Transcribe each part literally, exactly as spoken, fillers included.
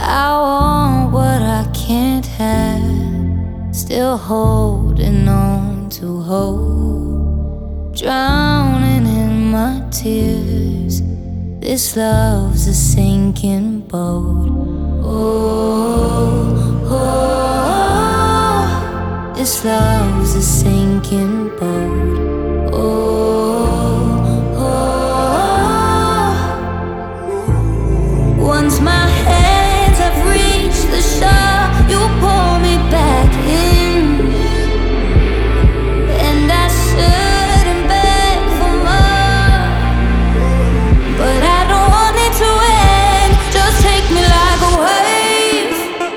I want what I can't have, still holding on to hope, drowning in my tears. This love's a sinking boat. Oh, oh, oh. This love's a sinking boat. Oh, oh, oh. Once my hands have reached the shore, you pull me back in, and I shouldn't beg for more, but I don't want it to end. Just take me like a wave,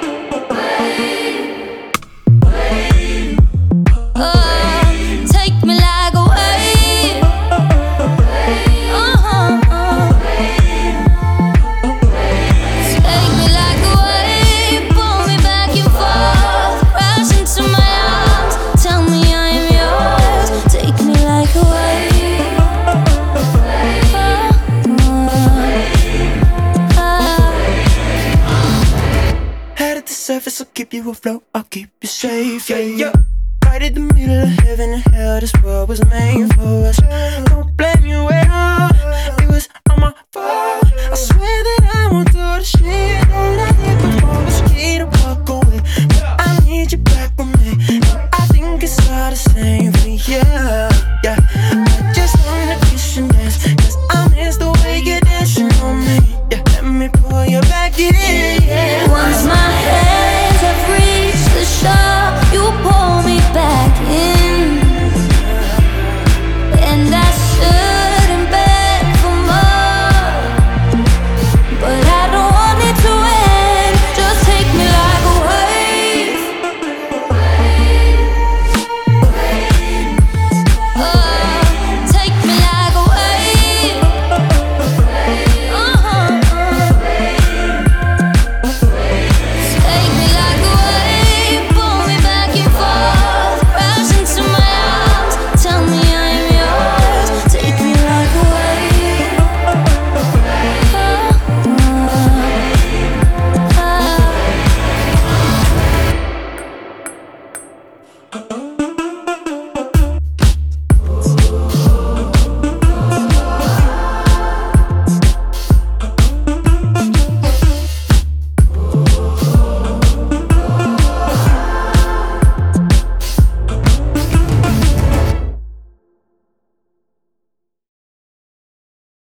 wave, wave. Oh, take me like a wave, uh-huh, uh. Take me like a wave, pull me back and forth, rush into my arms, tell me I am yours. Take me like a wave, Head at the surface, I'll keep you afloat, I'll keep you safe, yeah, yeah. Right in the middle of heaven and hell, this world was made for us. Don't blame you at all, it was all my fault. I swear that